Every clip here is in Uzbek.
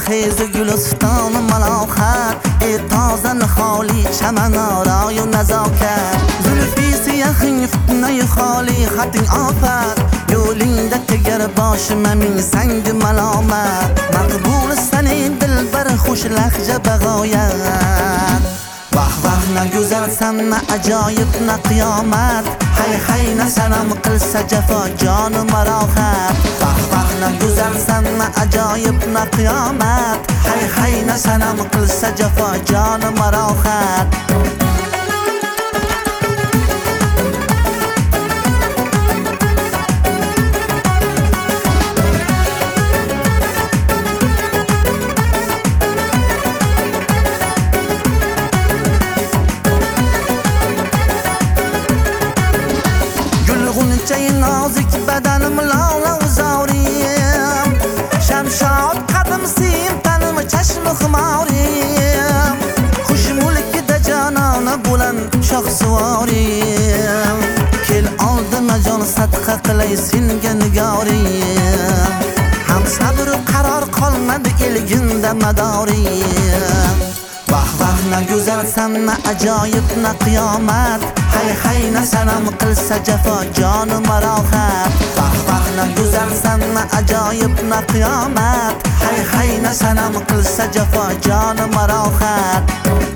خیز گلستان ملاحت ای تازه خالی چمن آرای و نزاکت زلفی سیخ فتنه خالی خط آفت یولینده که گر باش ممی سنگ ملامت مقبول سنی دل بر خوش لخجه بغایت وح وح نگذرسم نه عجایب نه قیامت حی حی نسنم قلس جفا جان مرا خط وح وح نگذرسم نه عجایب نه قیامت حی حی نسنم قلس جفا جان مرا خط چه نازک بدنم لاله و زاریم شمشاد قدم سیم تنم چشم خماریم خوش ملک ده جانانه بلند شاخ سواریم کل آلدم جان صدقه قلی سینگه نگاریم هم صبر و قرار قلمد ilginde مداریم وح وح نگذرسم نه عجایب نه قیامت حی حی نسنم قلس جفا جان مرا خط وح وح نگذرسم نه عجایب نه قیامت حی حی نسنم قلس جفا جان مرا خط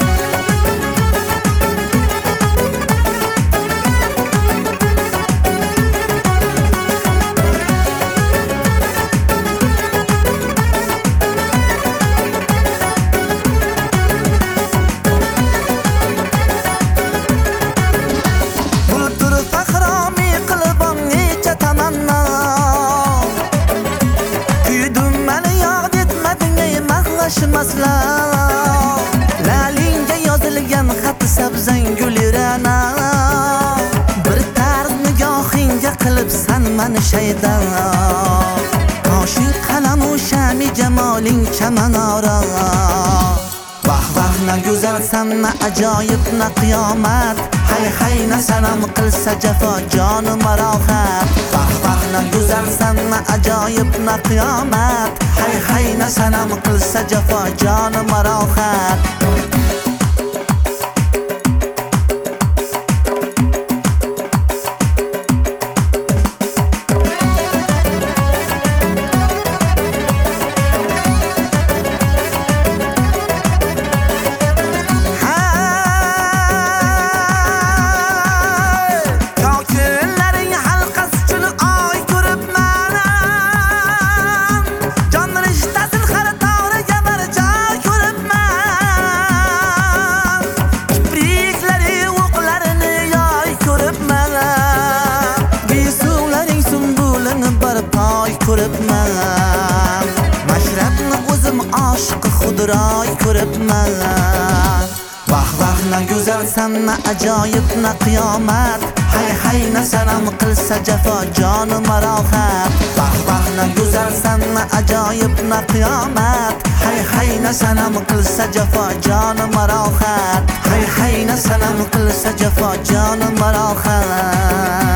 lalingga yozilgan xat sabzang gulirana bir tarz nigohingga qilibsan mani shayda toshing qalam u shami jamoling chamanora vah vah naguzarsan na ajoyib na qiyomat hay hay nasanam qilsa jafo jon marohat vah vah naguzarsan na ajoyib na qiyomat hay hay nasanam qilsa jafo jon marohat ko'ribman mashrabni o'zim oshiq xudroy ko'ribman vah vah na go'zalsan na ajoyib na qiyomat hay hay na sanam qilsa jafo jon marohat vah vah na go'zalsan na ajoyib na qiyomat hay hay na sanam qilsa jafo jon marohat hay hay na sanam qilsa jafo jon marohat